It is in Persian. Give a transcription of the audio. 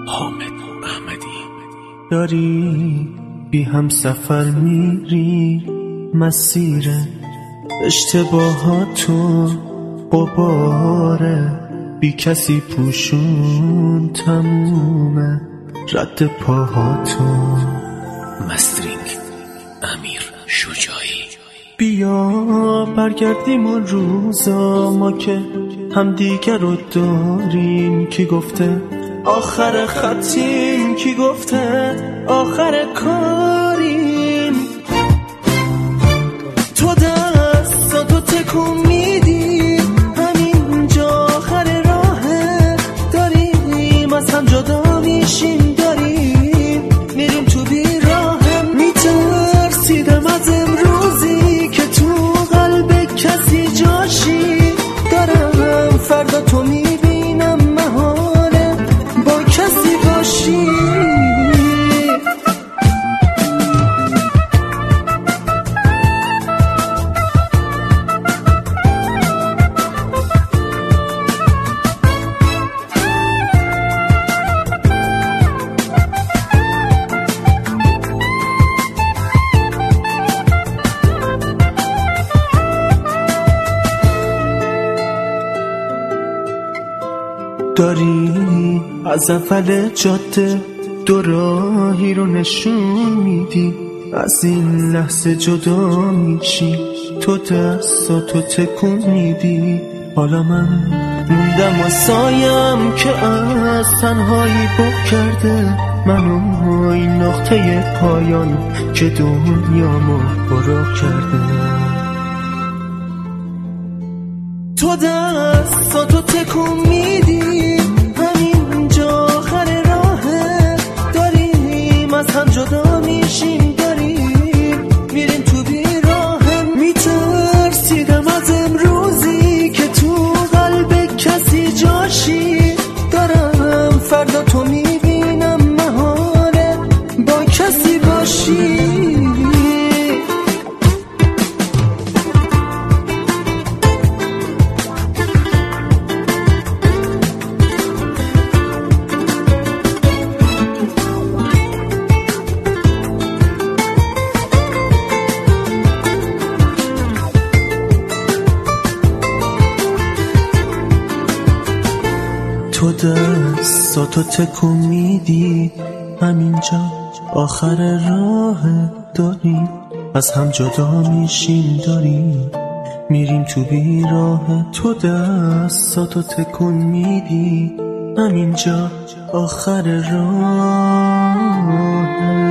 حامد احمدی. داری بی هم سفر میری، مسیر اشتباهاتو غباره، بی کسی پوشون تمومه رد پاهاتو. مسترینگ امیر شجاعی. بیا برگردیم اون روزا، ما که همدیگر رو داریم. کی گفته آخر خطیم، کی گفته آخر کاریم. تو دستاتو تکون میدی، همینجا آخر راهه. داریم از هم جدا میشیم، داریم میریم تو بیراهم. میترسیدم از امروزی که تو قلب کسی جاشی. دارم فردا تو میبینم محاله با کسی باشی. داری از اول جاده دو راهی رو نشون میدی، از این لحظه جدا میشی. تو دستاتو تکون میدی، حالا من موندم و سایم که از تنهایی بک کرده منو. این نقطه پایان که دنیامو برو کرده. تو دستاتو تکون میدی، همینجا آخر راهه. داریم از هم جدا میشیم، داریم میریم تو بیراهم. میترسیدم از امروزی که تو قلب کسی جاشی. دارم فردا تو میبینم محاله با کسی باشی. تو دستاتو تکون میدی، همینجا آخر راه. داریم از هم جدا میشیم، داریم میریم تو بیراه. تو دستاتو تکون میدی، همینجا آخر راه.